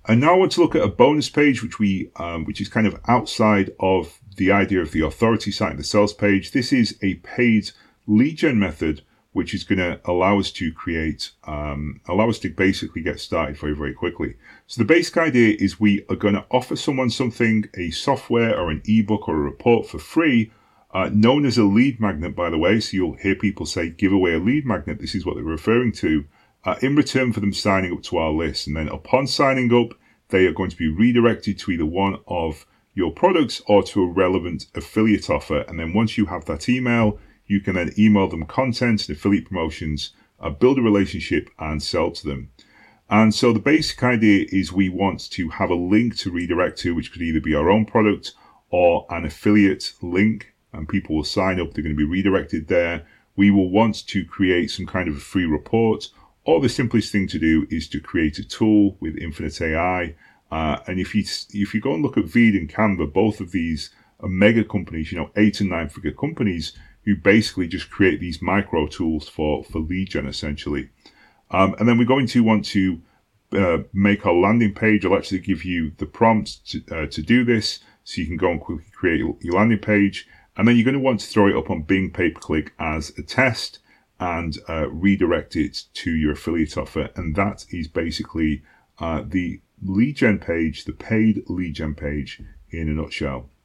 And now I want to look at a bonus page, which is kind of outside of the idea of the authority site and the sales page. This is a paid lead gen method, which is going to allow us to basically get started very, very quickly. So the basic idea is we are going to offer someone something, a software or an ebook or a report for free, known as a lead magnet, by the way. So you'll hear people say, give away a lead magnet. This is what they're referring to, in return for them signing up to our list. And then upon signing up, they are going to be redirected to either one of your products or to a relevant affiliate offer. And then once you have that email, you can then email them content and affiliate promotions, build a relationship and sell to them. And so the basic idea is we want to have a link to redirect to, which could either be our own product or an affiliate link, and people will sign up. They're going to be redirected there. We will want to create some kind of a free report, or the simplest thing to do is to create a tool with Infinite AI. And if you go and look at Veed and Canva, both of these are mega companies, 8 and 9 figure companies who basically just create these micro tools for lead gen essentially. And then we're going to want to make our landing page. I'll actually give you the prompt to do this, so you can go and quickly create your landing page. And then you're going to want to throw it up on Bing pay-per-click as a test and redirect it to your affiliate offer. And that is basically the lead gen page, the paid lead gen page in a nutshell.